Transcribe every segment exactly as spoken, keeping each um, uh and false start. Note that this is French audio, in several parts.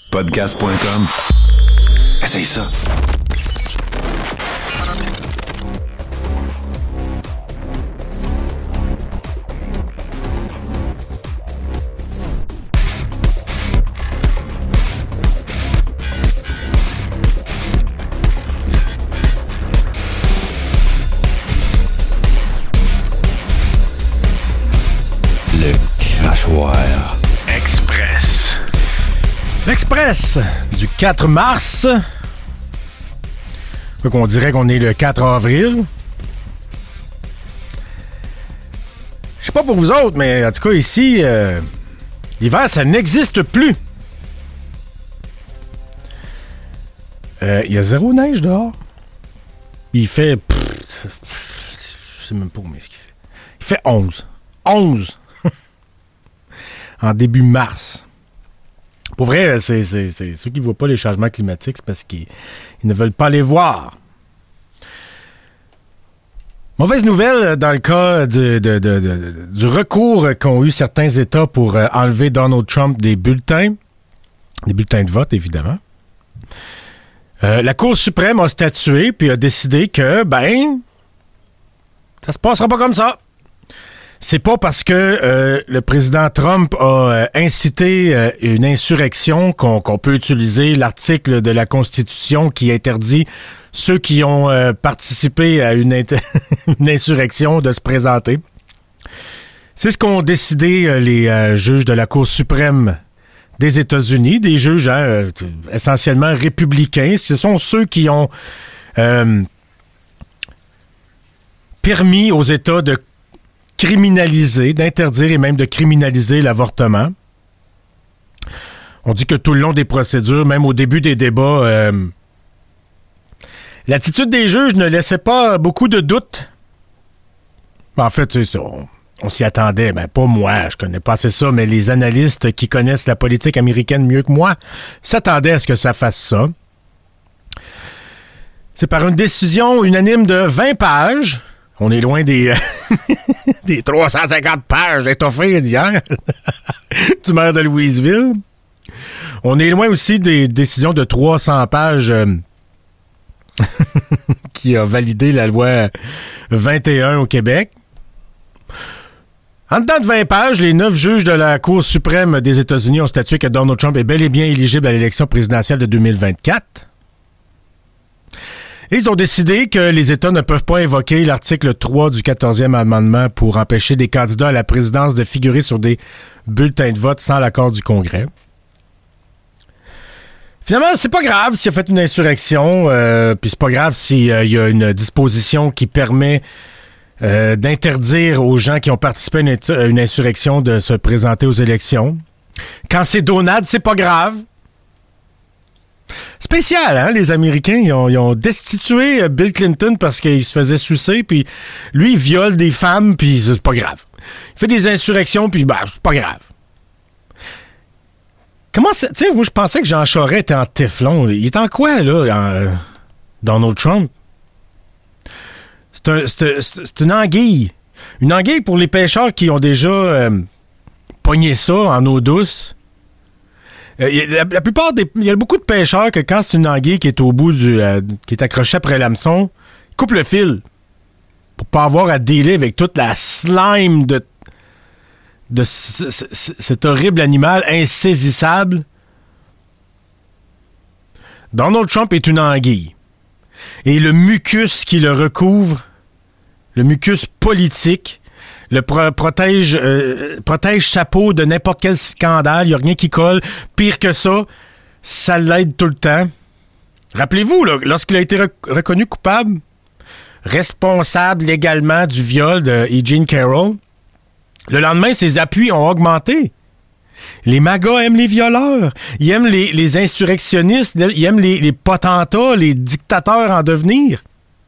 podcast point com. Essaye ça. Le Crachoir Express. L'Express du quatre mars. Fait qu'on dirait qu'on est le quatre avril. Je sais pas pour vous autres, mais en tout cas ici, euh, l'hiver, ça n'existe plus. Il euh, y a zéro neige dehors. Il fait... Pff, je sais même pas combien ce qu'il fait. Il fait onze. onze! En début mars. Pour vrai, c'est, c'est, c'est ceux qui ne voient pas les changements climatiques, c'est parce qu'ils ils ne veulent pas les voir. Mauvaise nouvelle dans le cas de, de, de, de, du recours qu'ont eu certains États pour euh, enlever Donald Trump des bulletins. Des bulletins de vote, évidemment. Euh, la Cour suprême a statué puis a décidé que, ben, ça se passera pas comme ça. C'est pas parce que euh, le président Trump a euh, incité euh, une insurrection qu'on, qu'on peut utiliser l'article de la Constitution qui interdit ceux qui ont euh, participé à une, int- une insurrection de se présenter. C'est ce qu'ont décidé euh, les euh, juges de la Cour suprême des États-Unis, des juges hein, euh, essentiellement républicains. Ce sont ceux qui ont euh, permis aux États de criminaliser, d'interdire et même de criminaliser l'avortement. On dit que tout le long des procédures, même au début des débats, euh, l'attitude des juges ne laissait pas beaucoup de doutes. En fait, c'est ça, on, on s'y attendait. Ben, pas moi, je connais pas assez ça, mais les analystes qui connaissent la politique américaine mieux que moi s'attendaient à ce que ça fasse ça. C'est par une décision unanime de vingt pages. On est loin des, des trois cent cinquante pages étoffées d'hier du maire de Louisville. On est loin aussi des décisions de trois cents pages euh, qui a validé la loi vingt et un au Québec. En dedans de vingt pages, les neuf juges de la Cour suprême des États-Unis ont statué que Donald Trump est bel et bien éligible à l'élection présidentielle de deux mille vingt-quatre. Et ils ont décidé que les États ne peuvent pas invoquer l'article trois du quatorzième amendement pour empêcher des candidats à la présidence de figurer sur des bulletins de vote sans l'accord du Congrès. Finalement, c'est pas grave s'il a fait une insurrection, euh, puis c'est pas grave s'il euh, y a une disposition qui permet euh, d'interdire aux gens qui ont participé à une, à une insurrection de se présenter aux élections. Quand c'est Donald, c'est pas grave. Spécial, hein? Les Américains, ils ont, ils ont destitué Bill Clinton parce qu'il se faisait sucer, puis lui, il viole des femmes, puis c'est pas grave. Il fait des insurrections, puis bah, c'est pas grave. Comment ça... Tu sais, moi, je pensais que Jean Charest était en téflon. Il est en quoi, là, en, Donald Trump? C'est, un, c'est, c'est, c'est une anguille. Une anguille pour les pêcheurs qui ont déjà euh, pogné ça en eau douce. Euh, la, la plupart des... Il y a beaucoup de pêcheurs que quand c'est une anguille qui est au bout du... Euh, qui est accrochée après l'hameçon, ils coupent le fil pour pas avoir à dealer avec toute la slime de... de c- c- c- cet horrible animal insaisissable. Donald Trump est une anguille. Et le mucus qui le recouvre, le mucus politique, le pro- protège, euh, protège sa peau de n'importe quel scandale. Il n'y a rien qui colle. Pire que ça, ça l'aide tout le temps. Rappelez-vous, là, lorsqu'il a été rec- reconnu coupable, responsable légalement du viol de E. Jean Carroll, le lendemain, ses appuis ont augmenté. Les magas aiment les violeurs. Ils aiment les, les insurrectionnistes. Ils aiment les, les potentats, les dictateurs en devenir.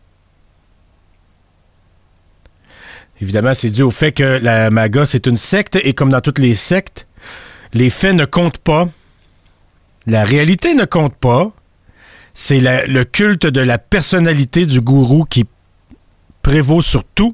Évidemment, c'est dû au fait que la MAGA, c'est une secte, et comme dans toutes les sectes, les faits ne comptent pas. La réalité ne compte pas. C'est la, le culte de la personnalité du gourou qui prévaut sur tout.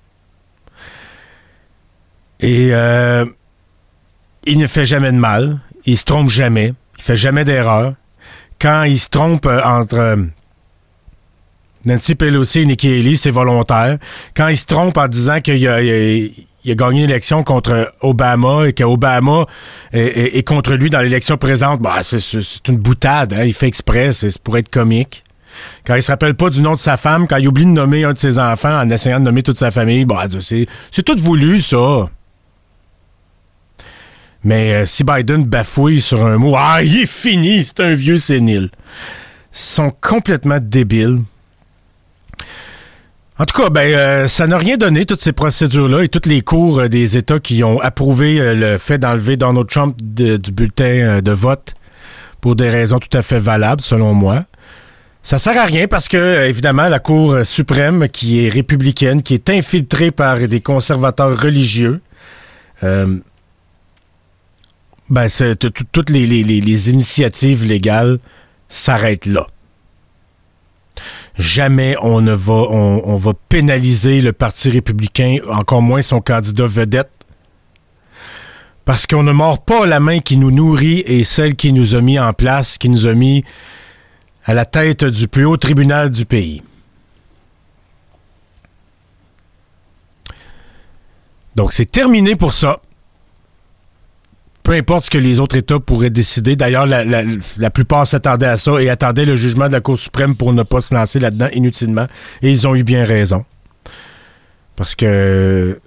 Et euh, il ne fait jamais de mal. il se trompe jamais. Il fait jamais d'erreur. Quand il se trompe euh, entre euh, Nancy Pelosi et Nikki Haley, c'est volontaire. Quand il se trompe en disant qu'il a, il a, il a gagné l'élection contre Obama et qu'Obama est, est, est contre lui dans l'élection présente, bah, c'est, c'est, c'est une boutade. Hein? Il fait exprès. C'est, c'est pour être comique. Quand il se rappelle pas du nom de sa femme, quand il oublie de nommer un de ses enfants en essayant de nommer toute sa famille, bah, c'est, c'est tout voulu, ça. Mais euh, si Biden bafouille sur un mot, ah, il est fini, c'est un vieux sénile. Ils sont complètement débiles. En tout cas, ben, euh, ça n'a rien donné, toutes ces procédures-là et toutes les cours euh, des États qui ont approuvé euh, le fait d'enlever Donald Trump de, du bulletin euh, de vote pour des raisons tout à fait valables, selon moi. Ça sert à rien parce que, euh, évidemment, la Cour suprême, qui est républicaine, qui est infiltrée par des conservateurs religieux, euh, ben, c'est, t- t- toutes les, les, les, les initiatives légales s'arrêtent là. Jamais on ne va, on, on va pénaliser le Parti républicain, encore moins son candidat vedette, parce qu'on ne mord pas la main qui nous nourrit et celle qui nous a mis en place, qui nous a mis à la tête du plus haut tribunal du pays. Donc, c'est terminé pour ça. Peu importe ce que les autres États pourraient décider. D'ailleurs, la, la, la plupart s'attendaient à ça et attendaient le jugement de la Cour suprême pour ne pas se lancer là-dedans inutilement. Et ils ont eu bien raison. Parce que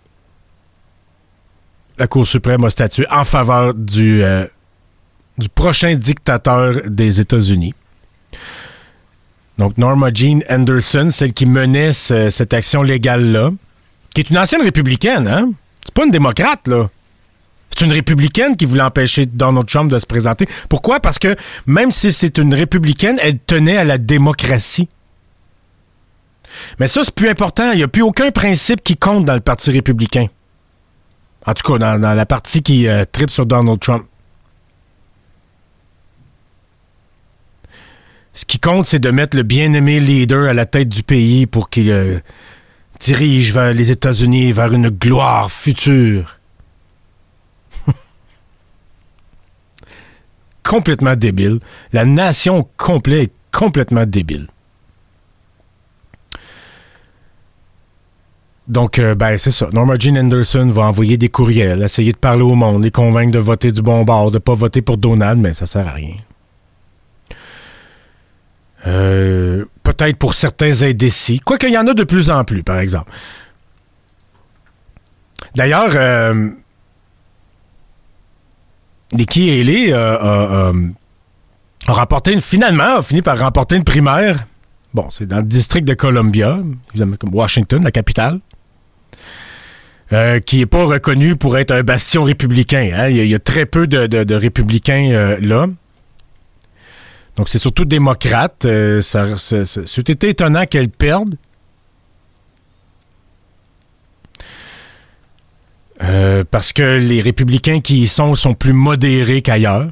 la Cour suprême a statué en faveur du, euh, du prochain dictateur des États-Unis. Donc, Norma Jean Anderson, celle qui menait ce, cette action légale-là, qui est une ancienne républicaine, hein? C'est pas une démocrate, là. C'est une républicaine qui voulait empêcher Donald Trump de se présenter. Pourquoi? Parce que même si c'est une républicaine, elle tenait à la démocratie. Mais ça, c'est plus important. Il n'y a plus aucun principe qui compte dans le Parti républicain. En tout cas, dans, dans la partie qui euh, tripe sur Donald Trump. Ce qui compte, c'est de mettre le bien-aimé leader à la tête du pays pour qu'il euh, dirige vers les États-Unis, vers une gloire future. Complètement débile. La nation complète est complètement débile. Donc, euh, ben, c'est ça. Norma Jean Anderson va envoyer des courriels, essayer de parler au monde, les convaincre de voter du bon bord, de pas voter pour Donald, mais ça sert à rien. Euh, peut-être pour certains indécis. Quoique, il y en a de plus en plus, par exemple. D'ailleurs, euh, Nikki Haley euh, euh, euh, a remporté une, finalement, a fini par remporter une primaire. Bon, c'est dans le district de Columbia, évidemment, comme Washington, la capitale, euh, qui n'est pas reconnu pour être un bastion républicain. Hein? Il, y a, il y a très peu de, de, de républicains euh, là. Donc, c'est surtout démocrate. Euh, ça, ça, ça, c'était étonnant qu'elle perde. Euh, parce que les républicains qui y sont sont plus modérés qu'ailleurs.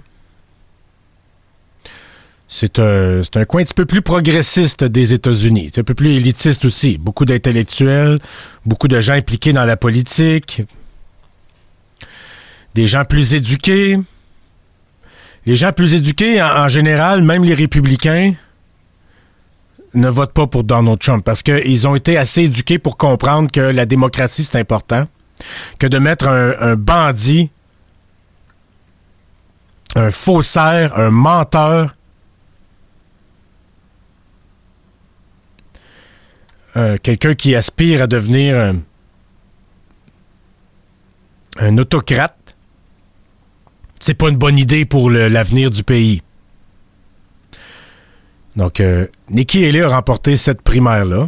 C'est un, c'est un coin un petit peu plus progressiste des États-Unis. C'est un peu plus élitiste aussi. Beaucoup d'intellectuels, beaucoup de gens impliqués dans la politique, des gens plus éduqués. Les gens plus éduqués, en, en général, même les républicains, ne votent pas pour Donald Trump parce qu'ils ont été assez éduqués pour comprendre que la démocratie, c'est important. Que de mettre un, un bandit, un faussaire, un menteur, euh, quelqu'un qui aspire à devenir un, un autocrate, c'est pas une bonne idée pour le, l'avenir du pays. Donc, euh, Nikki Haley a remporté cette primaire-là.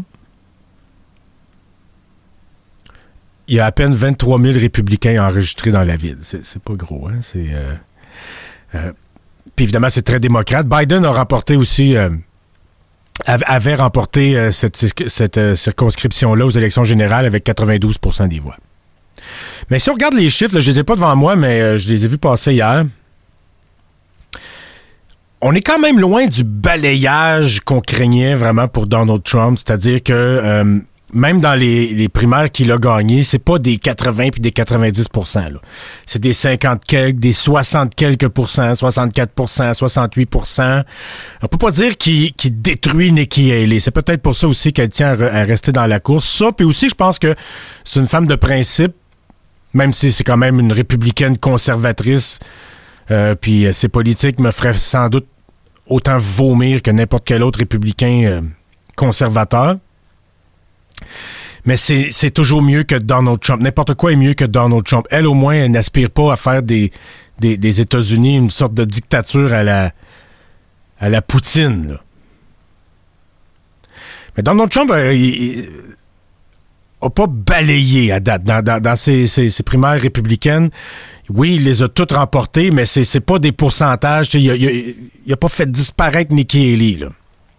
Il y a à peine vingt-trois mille républicains enregistrés dans la ville. C'est, c'est pas gros, hein? C'est, euh, euh, puis évidemment, c'est très démocrate. Biden a remporté aussi... Euh, avait remporté euh, cette, cette euh, circonscription-là aux élections générales avec quatre-vingt-douze pour cent des voix. Mais si on regarde les chiffres, là, je les ai pas devant moi, mais euh, je les ai vus passer hier. On est quand même loin du balayage qu'on craignait vraiment pour Donald Trump, c'est-à-dire que... Euh, même dans les, les primaires qu'il a gagnées, c'est pas des quatre-vingts puis des quatre-vingt-dix pour cent. Là. C'est des cinquante quelques, des soixante quelques pour cent, soixante-quatre pour cent, soixante-huit pour cent. On peut pas dire qu'il, qu'il détruit Nikki Haley. C'est peut-être pour ça aussi qu'elle tient à, à rester dans la course. Ça, puis aussi, je pense que c'est une femme de principe, même si c'est quand même une républicaine conservatrice. Euh, puis ses politiques me feraient sans doute autant vomir que n'importe quel autre républicain euh, conservateur. Mais c'est, c'est toujours mieux que Donald Trump. N'importe quoi est mieux que Donald Trump. Elle, au moins, elle n'aspire pas à faire des, des, des États-Unis une sorte de dictature à la, à la Poutine. Là. Mais Donald Trump, euh, il, il a pas balayé à date dans, dans, dans ses, ses, ses primaires républicaines. Oui, il les a toutes remportées, mais c'est, c'est pas des pourcentages. Il a, il, a, il a pas fait disparaître Nikki Haley, là.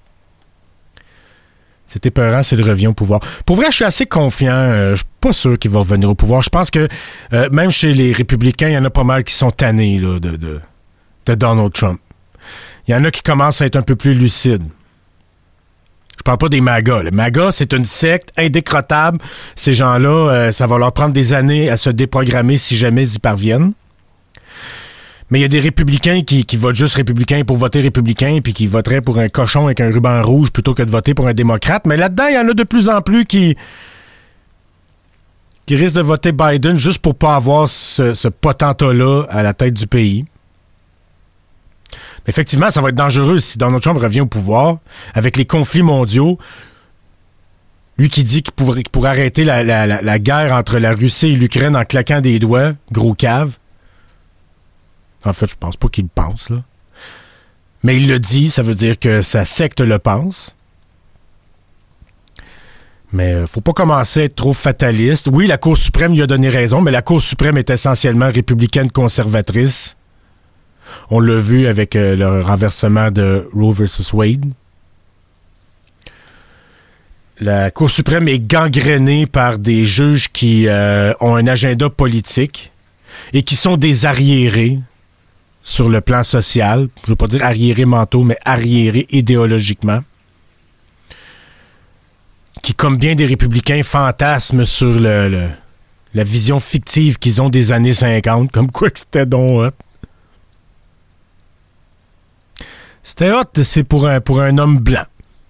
C'est épeurant s'il revient au pouvoir. Pour vrai, je suis assez confiant. Euh, je suis pas sûr qu'il va revenir au pouvoir. Je pense que euh, même chez les républicains, il y en a pas mal qui sont tannés là, de, de, de Donald Trump. Il y en a qui commencent à être un peu plus lucides. Je parle pas des MAGA. Les MAGA, c'est une secte indécrottable. Ces gens-là, euh, ça va leur prendre des années à se déprogrammer si jamais ils y parviennent. Mais il y a des républicains qui, qui votent juste républicains pour voter républicain puis qui voteraient pour un cochon avec un ruban rouge plutôt que de voter pour un démocrate. Mais là-dedans, il y en a de plus en plus qui, qui risquent de voter Biden juste pour pas avoir ce, ce potentat-là à la tête du pays. Mais effectivement, ça va être dangereux si Donald Trump revient au pouvoir avec les conflits mondiaux. Lui qui dit qu'il pourrait, qu'il pourrait arrêter la, la, la, la guerre entre la Russie et l'Ukraine en claquant des doigts, gros cave. En fait, je pense pas qu'il le pense, là. Mais il le dit, ça veut dire que sa secte le pense. Mais euh, faut pas commencer à être trop fataliste. Oui, la Cour suprême lui a donné raison, mais la Cour suprême est essentiellement républicaine conservatrice. On l'a vu avec euh, le renversement de Roe versus Wade. La Cour suprême est gangrénée par des juges qui euh, ont un agenda politique et qui sont des arriérés sur le plan social. Je ne veux pas dire arriérés mentaux, mais arriérés idéologiquement. Qui, comme bien des républicains, fantasment sur le, le, la vision fictive qu'ils ont des années cinquante, comme quoi que c'était donc hot. C'était hot, c'est pour un, pour un homme blanc.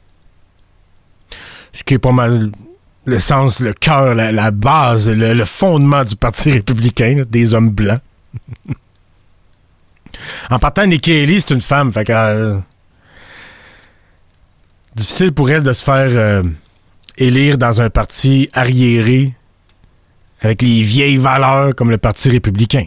Ce qui est pas mal l'essence, le cœur, la, la base, le, le fondement du Parti républicain, là, des hommes blancs. En partant, Nikki Haley, c'est une femme, fait que euh, difficile pour elle de se faire euh, élire dans un parti arriéré avec les vieilles valeurs comme le Parti républicain.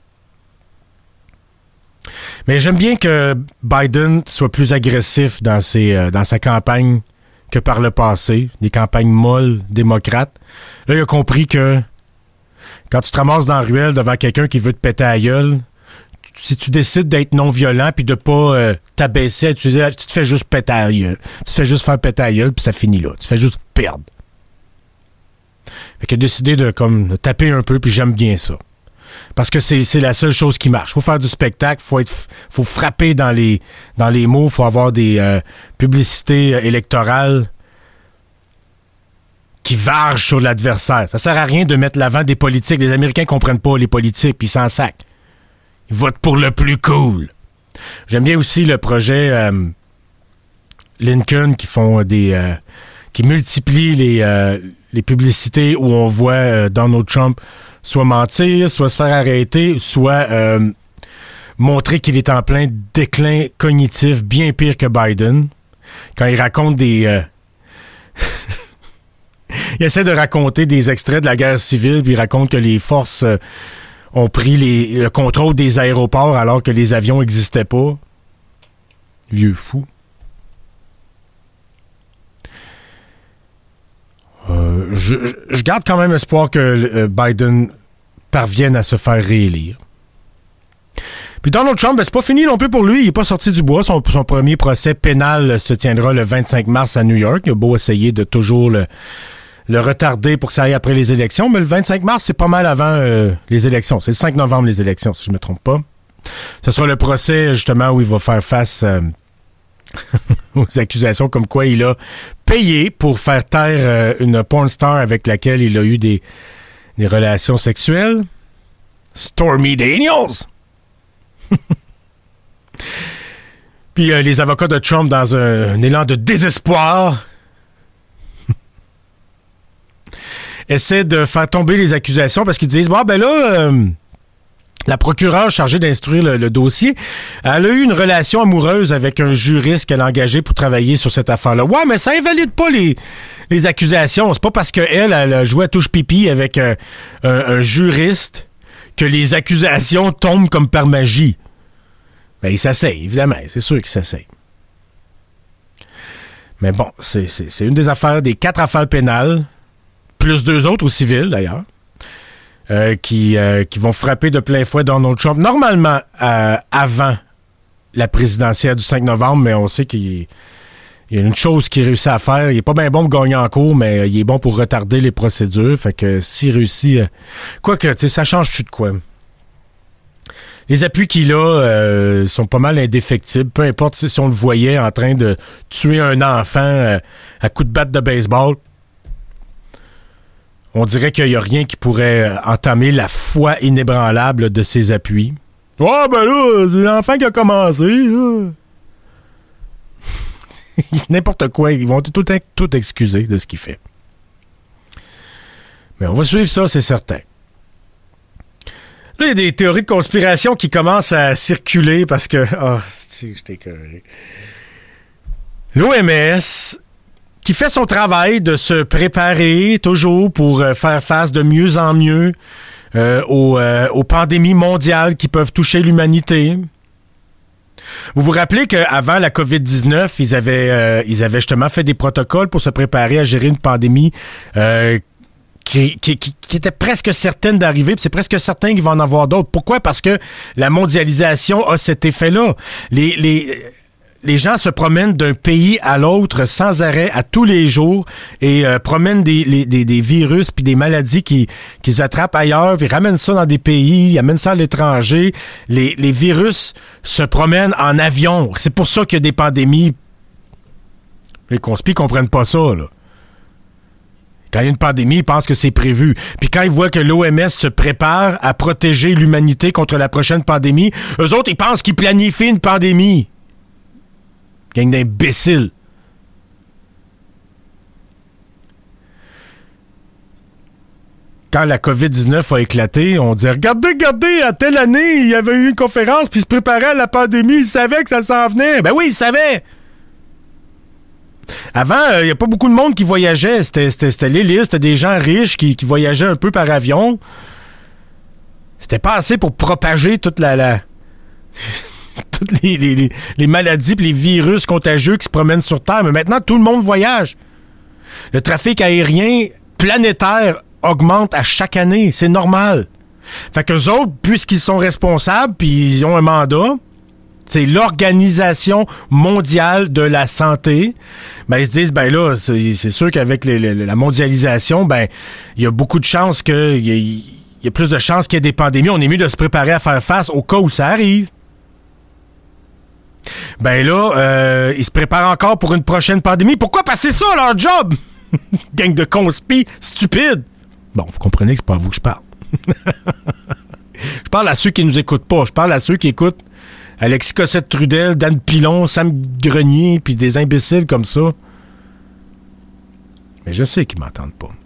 Mais j'aime bien que Biden soit plus agressif dans, ses, euh, dans sa campagne que par le passé, des campagnes molles démocrates. Là, il a compris que quand tu te ramasses dans la ruelle devant quelqu'un qui veut te péter à la gueule, si tu décides d'être non-violent puis de pas euh, t'abaisser à utiliser la, tu te fais juste péter à la gueule. Tu te fais juste faire péter à la gueule puis ça finit là. Tu te fais juste perdre. Fait qu'il a décidé de, comme, de taper un peu puis j'aime bien ça. Parce que c'est, c'est la seule chose qui marche. Faut faire du spectacle, faut être, faut frapper dans les, dans les mots, faut avoir des euh, publicités électorales qui vargent sur l'adversaire. Ça sert à rien de mettre l'avant des politiques. Les Américains comprennent pas les politiques puis ils s'en sacent. Ils votent pour le plus cool. J'aime bien aussi le projet euh, Lincoln qui font des euh, qui multiplient les euh, les publicités où on voit euh, Donald Trump soit mentir, soit se faire arrêter, soit euh, montrer qu'il est en plein déclin cognitif bien pire que Biden. Quand il raconte des euh, il essaie de raconter des extraits de la guerre civile, puis il raconte que les forces euh, ont pris les, le contrôle des aéroports alors que les avions n'existaient pas. Vieux fou. Euh, je, je garde quand même espoir que euh, Biden parvienne à se faire réélire. Puis Donald Trump, ben, c'est pas fini non plus pour lui. Il est pas sorti du bois. Son, son premier procès pénal se tiendra le vingt-cinq mars à New York. Il a beau essayer de toujours le... le retarder pour que ça aille après les élections, mais le vingt-cinq mars, c'est pas mal avant euh, les élections. C'est le cinq novembre, les élections, si je me trompe pas. Ce sera le procès, justement, où il va faire face euh, aux accusations comme quoi il a payé pour faire taire euh, une porn star avec laquelle il a eu des, des relations sexuelles. Stormy Daniels! Puis euh, les avocats de Trump, dans un, un élan de désespoir, essaient de faire tomber les accusations parce qu'ils disent, bon, ben là... Euh, la procureure chargée d'instruire le, le dossier, elle a eu une relation amoureuse avec un juriste qu'elle a engagé pour travailler sur cette affaire-là. Ouais, mais ça invalide pas les, les accusations. C'est pas parce qu'elle, elle a joué à touche-pipi avec un, un, un juriste que les accusations tombent comme par magie. Ben, il s'essaye, évidemment. C'est sûr qu'il s'essaye. Mais bon, c'est, c'est, c'est une des affaires, des quatre affaires pénales, plus deux autres au civil, d'ailleurs. Euh, qui, euh, qui vont frapper de plein fouet Donald Trump, normalement euh, avant la présidentielle du cinq novembre, mais on sait qu'il il y a une chose qu'il réussit à faire. Il est pas bien bon pour gagner en cours, mais il est bon pour retarder les procédures. Fait que s'il réussit... Euh, quoique, tu sais, ça change-tu de quoi? Les appuis qu'il a euh, sont pas mal indéfectibles. Peu importe si on le voyait en train de tuer un enfant euh, à coups de batte de baseball. On dirait qu'il n'y a rien qui pourrait entamer la foi inébranlable de ses appuis. « Ah, oh, ben là, c'est l'enfant qui a commencé, là. » N'importe quoi. Ils vont tout le temps tout excuser de ce qu'il fait. Mais on va suivre ça, c'est certain. Là, il y a des théories de conspiration qui commencent à circuler parce que... Ah, oh, je t'ai écœuré. L'O M S... qui fait son travail de se préparer toujours pour euh, faire face de mieux en mieux euh, aux, euh, aux pandémies mondiales qui peuvent toucher l'humanité. Vous vous rappelez qu'avant la covid dix-neuf, ils avaient, euh, ils avaient justement fait des protocoles pour se préparer à gérer une pandémie euh, qui, qui, qui, qui était presque certaine d'arriver, puis c'est presque certain qu'il va en avoir d'autres. Pourquoi? Parce que la mondialisation a cet effet-là. Les... les Les gens se promènent d'un pays à l'autre sans arrêt à tous les jours et euh, promènent des, les, des, des virus puis des maladies qui, qu'ils attrapent ailleurs, puis ramènent ça dans des pays, ils amènent ça à l'étranger. Les, les virus se promènent en avion. C'est pour ça qu'il y a des pandémies. Les conspis comprennent pas ça, là. Quand il y a une pandémie, ils pensent que c'est prévu. Puis quand ils voient que l'O M S se prépare à protéger l'humanité contre la prochaine pandémie, eux autres, ils pensent qu'ils planifient une pandémie. Gang d'imbéciles. Quand la covid dix-neuf a éclaté, on disait « Regardez, regardez, à telle année, il y avait eu une conférence, puis il se préparait à la pandémie, il savait que ça s'en venait. » Ben oui, il savait. Avant, il euh, n'y a pas beaucoup de monde qui voyageait. C'était, c'était, c'était l'élite, c'était des gens riches qui, qui voyageaient un peu par avion. C'était pas assez pour propager toute la... la... toutes les, les, les, les maladies et les virus contagieux qui se promènent sur Terre. Mais maintenant, tout le monde voyage. Le trafic aérien planétaire augmente à chaque année. C'est normal. Fait qu'eux autres, puisqu'ils sont responsables puis ils ont un mandat, c'est l'Organisation mondiale de la santé, ben ils se disent, ben là, c'est, c'est sûr qu'avec les, les, la mondialisation, ben il y a beaucoup de chances qu'il y, y a plus de chances qu'il y ait des pandémies. On est mieux de se préparer à faire face au cas où ça arrive. Ben là, euh, ils se préparent encore pour une prochaine pandémie. Pourquoi? Parce que c'est ça leur job! Gang de conspis stupides! Bon, vous comprenez que c'est pas à vous que je parle. Je parle à ceux qui nous écoutent pas. Je parle à ceux qui écoutent Alexis Cossette-Trudel, Dan Pilon, Sam Grenier, puis des imbéciles comme ça. Mais je sais qu'ils m'entendent pas.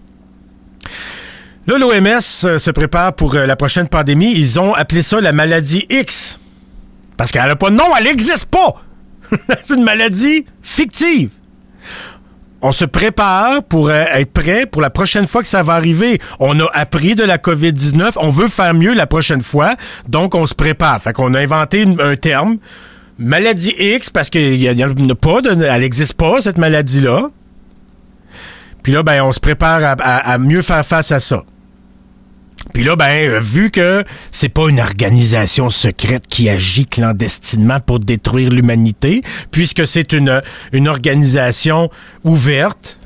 Là, l'O M S se prépare pour la prochaine pandémie. Ils ont appelé ça la maladie X. Parce qu'elle n'a pas de nom, elle n'existe pas. C'est une maladie fictive. On se prépare pour euh, être prêt pour la prochaine fois que ça va arriver. On a appris de la covid dix-neuf, on veut faire mieux la prochaine fois, donc on se prépare. Fait qu'on a inventé une, un terme, maladie X, parce qu'il n'y en a pas, de, elle n'existe pas, cette maladie-là. Puis là, ben, on se prépare à, à, à mieux faire face à ça. Puis là, ben, vu que c'est pas une organisation secrète qui agit clandestinement pour détruire l'humanité, puisque c'est une, une organisation ouverte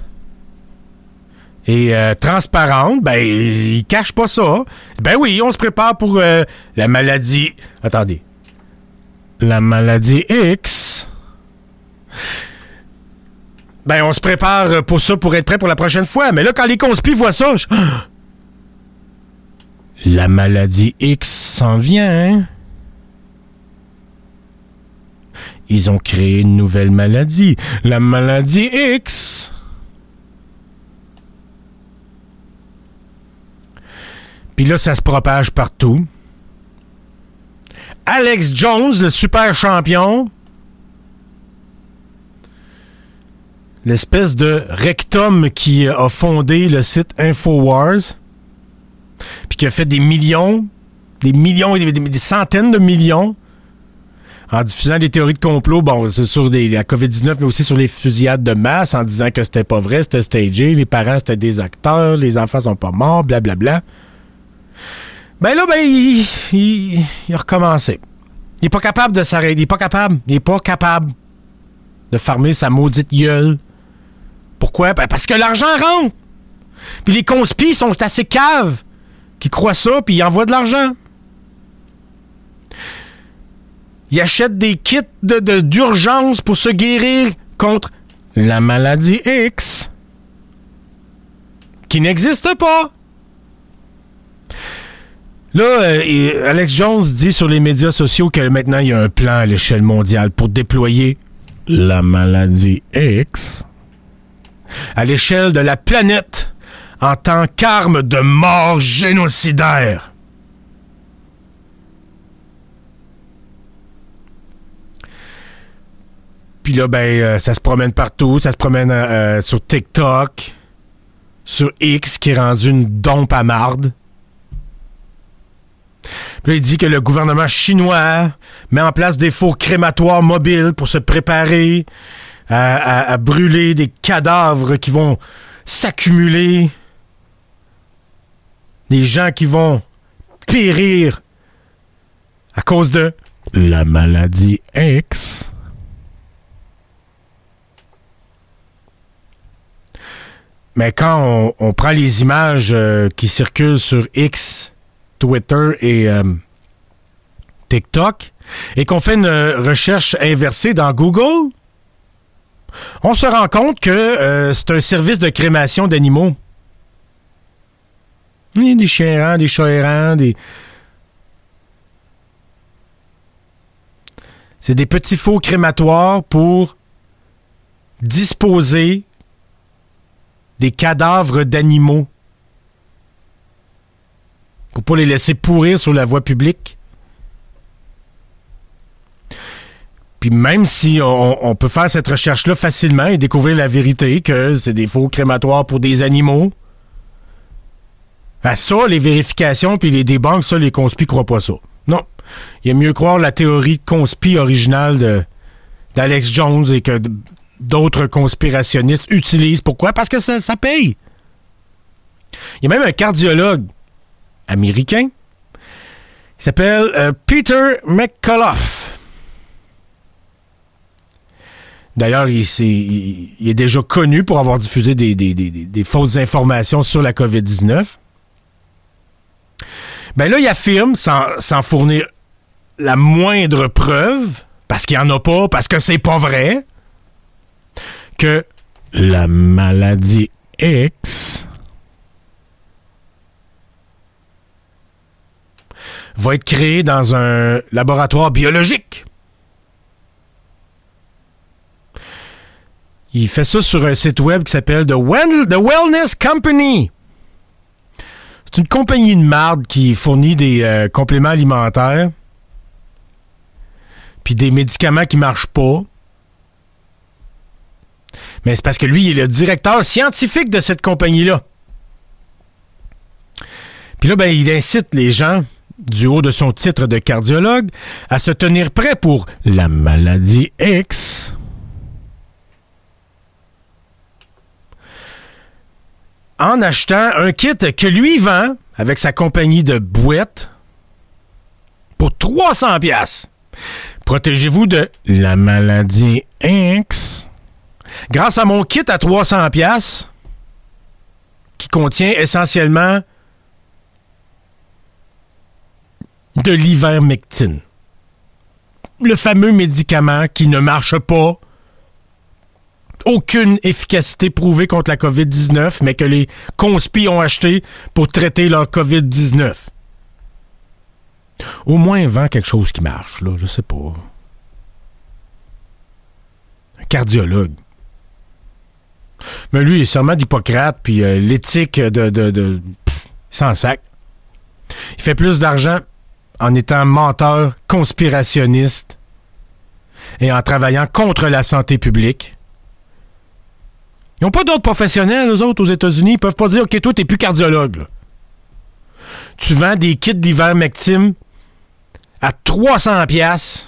et euh, transparente, ben, ils cachent pas ça. Ben oui, on se prépare pour euh, la maladie... Attendez. La maladie X. ben on se prépare pour ça, pour être prêt pour la prochaine fois. Mais là, quand les conspis voient ça, je... la maladie X s'en vient, hein? Ils ont créé une nouvelle maladie, la maladie X. Puis là, ça se propage partout. Alex Jones, le super champion, l'espèce de rectum qui a fondé le site InfoWars, puis qui a fait des millions, des millions et des, des, des centaines de millions en diffusant des théories de complot, bon, c'est sur des, la covid dix-neuf, mais aussi sur les fusillades de masse, en disant que c'était pas vrai, c'était stagé, les parents c'était des acteurs, les enfants sont pas morts, blablabla. Ben là, ben, il, il, il a recommencé. Il est pas capable de s'arrêter, il est pas capable, il est pas capable de fermer sa maudite gueule. Pourquoi? Ben parce que l'argent rentre. Puis les conspis sont assez caves qui croient ça, puis ils envoient de l'argent. Ils achètent des kits de, de, d'urgence pour se guérir contre la maladie X qui n'existe pas. Là, euh, Alex Jones dit sur les médias sociaux que maintenant, il y a un plan à l'échelle mondiale pour déployer la maladie X à l'échelle de la planète en tant qu'arme de mort génocidaire. Puis là, ben, euh, ça se promène partout. Ça se promène euh, sur TikTok, sur X, qui est rendu une dompe à marde. Puis là, il dit que le gouvernement chinois met en place des fours crématoires mobiles pour se préparer à, à, à brûler des cadavres qui vont s'accumuler. Des gens qui vont périr à cause de la maladie X. Mais quand on, on prend les images euh, qui circulent sur X, Twitter et euh, TikTok, et qu'on fait une recherche inversée dans Google, on se rend compte que euh, c'est un service de crémation d'animaux. Il y a des chiens errants, des chats errants, des... C'est des petits fours crématoires pour disposer des cadavres d'animaux. Pour pas les laisser pourrir sur la voie publique. Puis même si on, on peut faire cette recherche-là facilement et découvrir la vérité que c'est des faux crématoires pour des animaux, à ça, les vérifications puis les débunks, ça, les conspis croient pas ça. Non. Il y a mieux croire la théorie conspi originale de, d'Alex Jones et que d'autres conspirationnistes utilisent. Pourquoi? Parce que ça, ça paye. Il y a même un cardiologue américain qui s'appelle euh, Peter McCullough. D'ailleurs, il, il, il est déjà connu pour avoir diffusé des, des, des, des fausses informations sur la covid dix-neuf. Ben là, il affirme, sans, sans fournir la moindre preuve, parce qu'il n'y en a pas, parce que c'est pas vrai, que la maladie X va être créée dans un laboratoire biologique. Il fait ça sur un site web qui s'appelle The, well- The Wellness Company. C'est une compagnie de marde qui fournit des euh, compléments alimentaires puis des médicaments qui marchent pas. Mais c'est parce que lui, il est le directeur scientifique de cette compagnie-là. Puis là, ben, il incite les gens, du haut de son titre de cardiologue, à se tenir prêts pour la maladie X. En achetant un kit que lui vend avec sa compagnie de boîtes pour trois cents piastres. Protégez-vous de la maladie X grâce à mon kit à trois cents piastres qui contient essentiellement de l'ivermectine. Le fameux médicament qui ne marche pas aucune efficacité prouvée contre la covid dix-neuf, mais que les conspis ont acheté pour traiter leur covid dix-neuf. Au moins, vend quelque chose qui marche, là, je sais pas. Un cardiologue. Mais lui, il est sûrement d'Hippocrate, puis euh, l'éthique de... de, de pff, sans sac. Il fait plus d'argent en étant menteur, conspirationniste et en travaillant contre la santé publique. Ils n'ont pas d'autres professionnels, eux autres, aux États-Unis. Ils peuvent pas dire, OK, toi, t'es plus cardiologue, là. Tu vends des kits d'ivermectine à trois cents piastres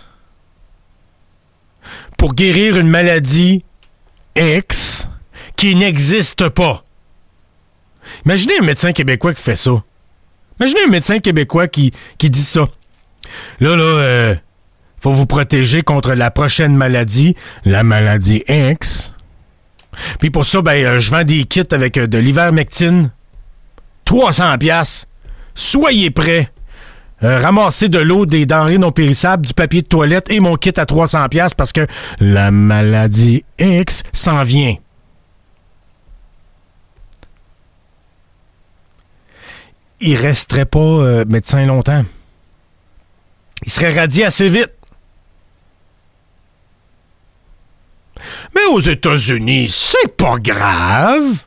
pour guérir une maladie X qui n'existe pas. Imaginez un médecin québécois qui fait ça. Imaginez un médecin québécois qui, qui dit ça. Là, là, euh, faut vous protéger contre la prochaine maladie, la maladie X. Puis pour ça, ben, euh, je vends des kits avec euh, de l'ivermectine. trois cents piastres. Soyez prêts. Euh, ramasser de l'eau, des denrées non périssables, du papier de toilette et mon kit à trois cents piastres parce que la maladie X s'en vient. Il resterait pas euh, médecin longtemps. Il serait radié assez vite. Mais aux États-Unis, c'est pas grave.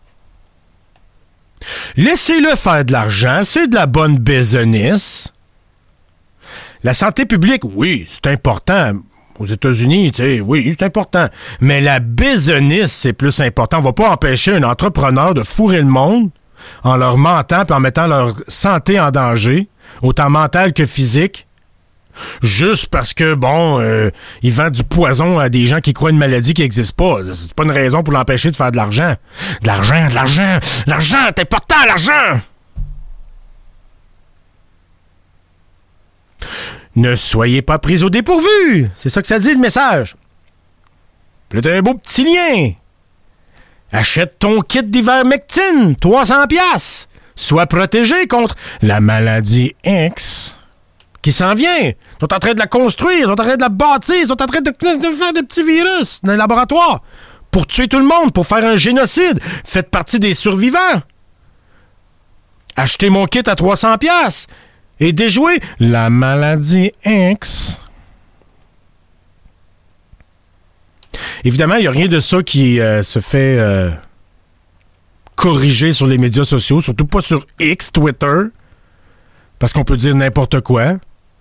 Laissez-le faire de l'argent, c'est de la bonne business. La santé publique, oui, c'est important. Aux États-Unis, tu sais, oui, c'est important. Mais la business, c'est plus important. On va pas empêcher un entrepreneur de fourrer le monde en leur mentant et en mettant leur santé en danger, autant mentale que physique, juste parce que, bon, euh, il vend du poison à des gens qui croient une maladie qui n'existe pas. C'est pas une raison pour l'empêcher de faire de l'argent. De l'argent, de l'argent, de l'argent, c'est important, l'argent! Ne soyez pas pris au dépourvu! C'est ça que ça dit, le message. Puis là, t'as un beau petit lien. Achète ton kit d'ivermectine, trois cents piastres. Sois protégé contre la maladie X qui s'en vient. Ils sont en train de la construire, ils sont en train de la bâtir, ils sont en train de, de faire des petits virus dans le laboratoire pour tuer tout le monde, pour faire un génocide. Faites partie des survivants. Achetez mon kit à trois cents piastres et déjouez la maladie X. Évidemment, il n'y a rien de ça qui euh, se fait euh, corriger sur les médias sociaux, surtout pas sur X, Twitter, parce qu'on peut dire n'importe quoi.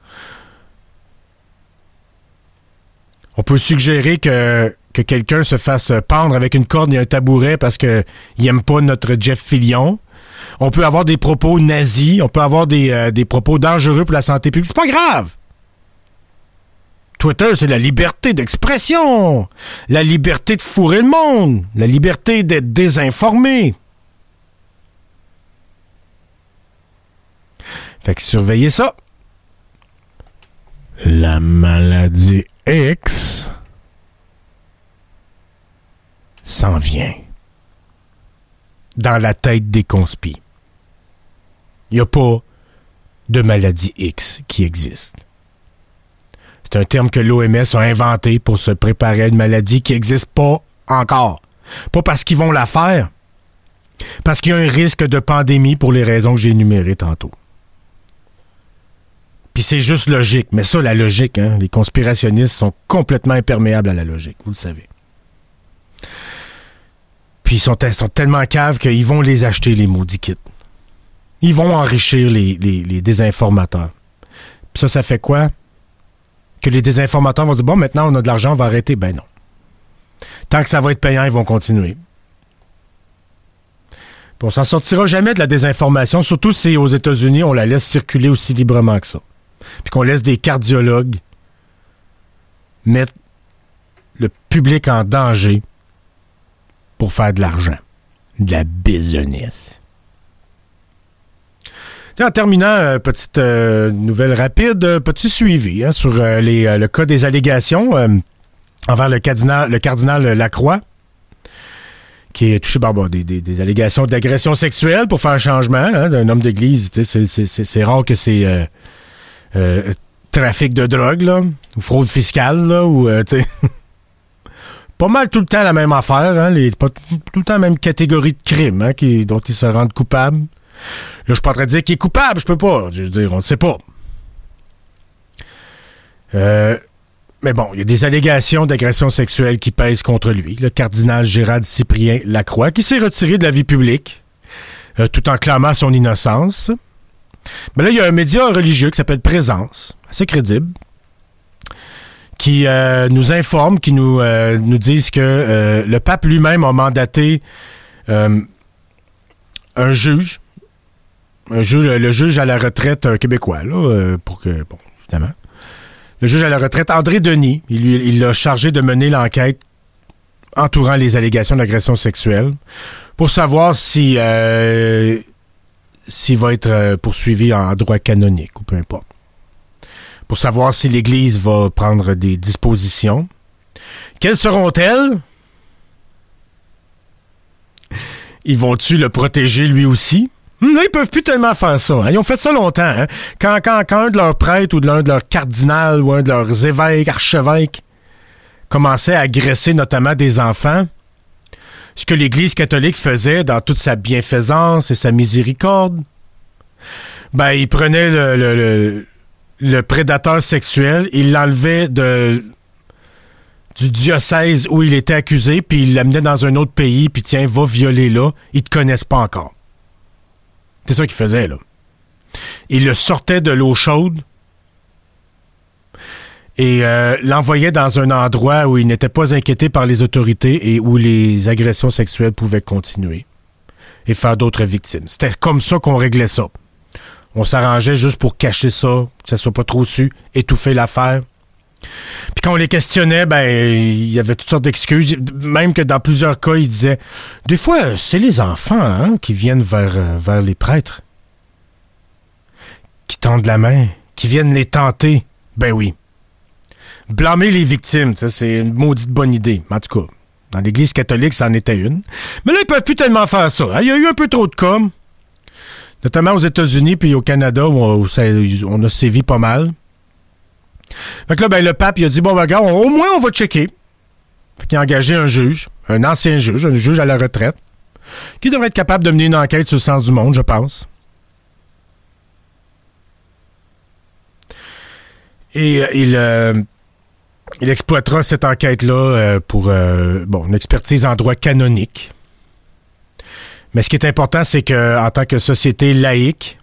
On peut suggérer que, que quelqu'un se fasse pendre avec une corde et un tabouret parce qu'il n'aime pas notre Jeff Fillion. On peut avoir des propos nazis, on peut avoir des, euh, des propos dangereux pour la santé publique. C'est pas grave! Twitter, c'est la liberté d'expression, la liberté de fourrer le monde, la liberté d'être désinformé. Fait que surveillez ça. La maladie X s'en vient. Dans la tête des conspis. Il n'y a pas de maladie X qui existe. C'est un terme que l'O M S a inventé pour se préparer à une maladie qui n'existe pas encore. Pas parce qu'ils vont la faire, parce qu'il y a un risque de pandémie pour les raisons que j'ai énumérées tantôt. Puis c'est juste logique. Mais ça, la logique, hein, les conspirationnistes sont complètement imperméables à la logique, vous le savez. Puis ils sont, sont tellement caves qu'ils vont les acheter, les maudits kits. Ils vont enrichir les, les, les désinformateurs. Puis ça, ça fait quoi? Que les désinformateurs vont dire, bon, maintenant, on a de l'argent, on va arrêter. Ben non. Tant que ça va être payant, ils vont continuer. Puis on s'en sortira jamais de la désinformation, surtout si aux États-Unis, on la laisse circuler aussi librement que ça. Puis qu'on laisse des cardiologues mettre le public en danger pour faire de l'argent. De la business. En terminant, euh, petite euh, nouvelle rapide, euh, petit suivi hein, sur euh, les, euh, le cas des allégations euh, envers le cardinal, le cardinal Lacroix, qui est touché par bon, des, des, des allégations d'agression sexuelle pour faire un changement hein, d'un homme d'église. C'est, c'est, c'est, c'est rare que c'est euh, euh, trafic de drogue là, ou fraude fiscale, là, ou euh, tu sais. pas mal tout le temps la même affaire, hein, les, pas tout le temps la même catégorie de crimes hein, qui, dont ils se rendent coupables. Là, je suis pas en train de dire qu'il est coupable, je peux pas. Je veux dire, on ne sait pas. Euh, mais bon, il y a des allégations d'agression sexuelle qui pèsent contre lui. Le cardinal Gérald Cyprien Lacroix, qui s'est retiré de la vie publique, euh, tout en clamant son innocence. Mais là, il y a un média religieux qui s'appelle Présence, assez crédible, qui euh, nous informe, qui nous, euh, nous disent que euh, le pape lui-même a mandaté euh, un juge, un juge, le juge à la retraite, un Québécois, là, euh, pour que, bon, évidemment, le juge à la retraite, André Denis, il, lui, il l'a chargé de mener l'enquête entourant les allégations d'agression sexuelle pour savoir si euh, s'il va être poursuivi en droit canonique ou peu importe. Pour savoir si l'Église va prendre des dispositions. Quelles seront-elles? Ils vont-tu le protéger lui aussi? Hum, là, ils peuvent plus tellement faire ça. Hein. Ils ont fait ça longtemps. Hein. Quand, quand, quand un de leurs prêtres ou de l'un de leurs cardinals ou un de leurs évêques, archevêques commençait à agresser notamment des enfants, ce que l'Église catholique faisait dans toute sa bienfaisance et sa miséricorde, ben, il prenait le... le, le le prédateur sexuel, il l'enlevait de, du diocèse où il était accusé, puis il l'amenait dans un autre pays, puis tiens, va violer là, ils te connaissent pas encore. C'est ça qu'il faisait, là. Il le sortait de l'eau chaude et euh, l'envoyait dans un endroit où il n'était pas inquiété par les autorités et où les agressions sexuelles pouvaient continuer et faire d'autres victimes. C'était comme ça qu'on réglait ça. On s'arrangeait juste pour cacher ça, que ça soit pas trop su, étouffer l'affaire. Puis quand on les questionnait, ben il y avait toutes sortes d'excuses. Même que dans plusieurs cas, ils disaient « Des fois, c'est les enfants hein, qui viennent vers, euh, vers les prêtres. Qui tendent la main, qui viennent les tenter. » Ben oui. Blâmer les victimes, ça, c'est une maudite bonne idée. En tout cas, dans l'Église catholique, ça en était une. Mais là, ils peuvent plus tellement faire ça. Il y a eu un peu trop de cas. Notamment aux États-Unis puis au Canada, où on, on a sévi pas mal. Fait que là, ben, le pape, il a dit, bon, ben, regarde, au moins, on va checker. Fait qu'il a engagé un juge, un ancien juge, un juge à la retraite, qui devrait être capable de mener une enquête sur le sens du monde, je pense. Et il, euh, il exploitera cette enquête-là euh, pour, euh, bon, une expertise en droit canonique. Mais ce qui est important, c'est qu'en tant que société laïque,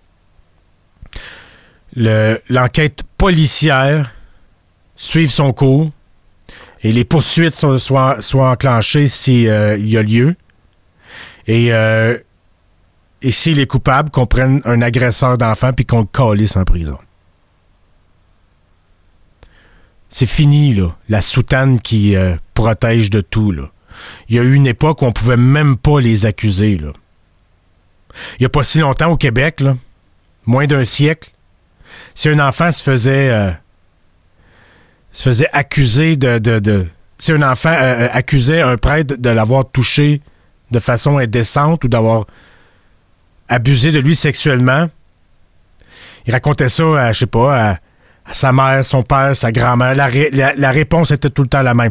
le, l'enquête policière suive son cours et les poursuites soient, soient, soient enclenchées s'il euh, y a lieu. Et, euh, et s'il est coupable, qu'on prenne un agresseur d'enfants puis qu'on le calisse en prison. C'est fini, là, la soutane qui euh, protège de tout, là. Il y a eu une époque où on pouvait même pas les accuser, là. Il n'y a pas si longtemps au Québec, là, moins d'un siècle, si un enfant se faisait euh, se faisait accuser de... de, de si un enfant euh, accusait un prêtre de l'avoir touché de façon indécente ou d'avoir abusé de lui sexuellement, il racontait ça à, je sais pas, à, à sa mère, son père, sa grand-mère. La, ré, la, la réponse était tout le temps la même.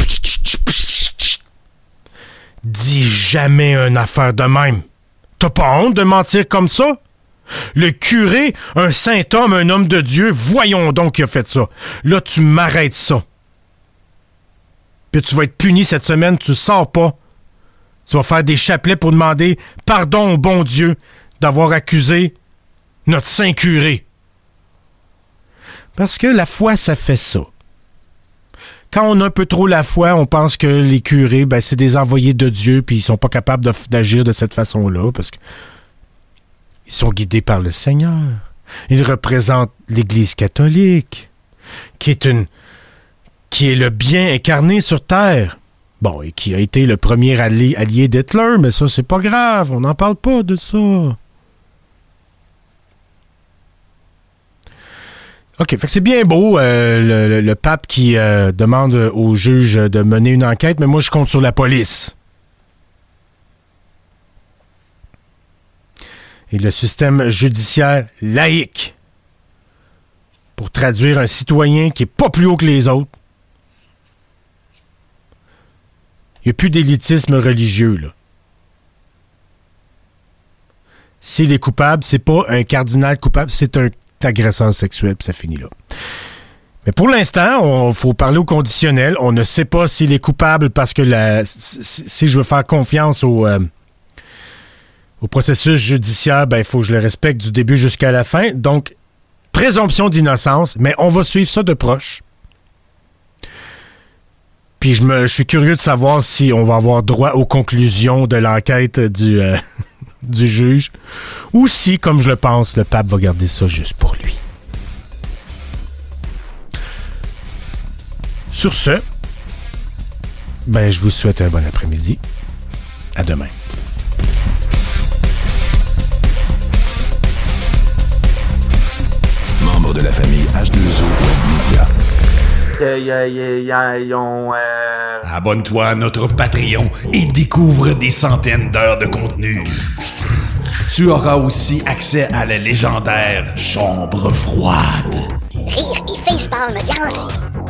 Dis jamais une affaire de même. T'as pas honte de mentir comme ça? Le curé, un saint homme, un homme de Dieu, voyons donc qui a fait ça. Là, tu m'arrêtes ça. Puis tu vas être puni cette semaine, tu sors pas. Tu vas faire des chapelets pour demander pardon au bon Dieu d'avoir accusé notre saint curé. Parce que la foi, ça fait ça. Quand on a un peu trop la foi, on pense que les curés, ben, c'est des envoyés de Dieu, puis ils sont pas capables de, d'agir de cette façon-là, parce que ils sont guidés par le Seigneur. Ils représentent l'Église catholique, qui est une, qui est le bien incarné sur terre. Bon, et qui a été le premier allié, allié d'Hitler, mais ça, c'est pas grave, on n'en parle pas de ça. OK, fait que c'est bien beau, euh, le, le, le pape qui euh, demande au juge de mener une enquête, mais moi, je compte sur la police. Et le système judiciaire laïque pour traduire un citoyen qui est pas plus haut que les autres. Il n'y a plus d'élitisme religieux, là. S'il est coupable, c'est pas un cardinal coupable, c'est un agresseur sexuel, puis ça finit là. Mais pour l'instant, il faut parler au conditionnel. On ne sait pas s'il est coupable parce que la, si, si je veux faire confiance au, euh, au processus judiciaire, ben il faut que je le respecte du début jusqu'à la fin. Donc, présomption d'innocence, mais on va suivre ça de proche. Puis je, me, je suis curieux de savoir si on va avoir droit aux conclusions de l'enquête du, euh, du juge ou si, comme je le pense, le pape va garder ça juste pour lui. Sur ce, ben, je vous souhaite un bon après-midi. À demain. Membre de la famille H deux O Média. Euh, y a, y a, y a, y ont, euh... Abonne-toi à notre Patreon et découvre des centaines d'heures de contenu. Tu auras aussi accès à la légendaire Chambre froide. Rire et facepalm garantie.